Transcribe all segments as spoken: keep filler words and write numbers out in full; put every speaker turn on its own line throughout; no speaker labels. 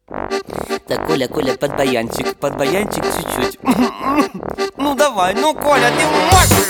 Так, Коля, Коля, под баянчик, под баянчик чуть-чуть. Ну давай, ну, Коля, ты можешь!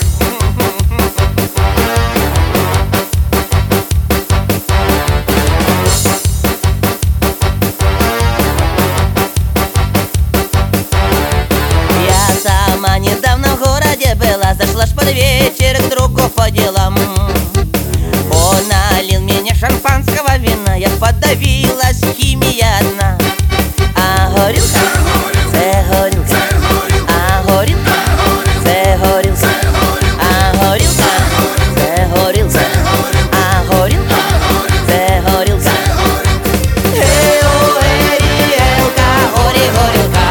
Я сама недавно в городе была, зашла ж под вечер к другу по делам. Он налил мне шампанского вина, я подавилась, химия одна. А горілка, це горілка, а горілка, це горілка, а горілка, це горілка, а горілка, це горілка. Ей, о, ей, елка, горі, горілка.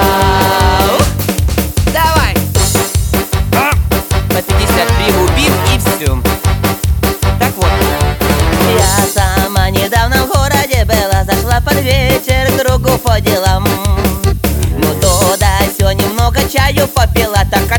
Давай! По пятьдесят пригубив и все. Так вот, я сама недавно в городе была, зашла под вечер к другу по делам. Ну то да сё, немного чаю попила, так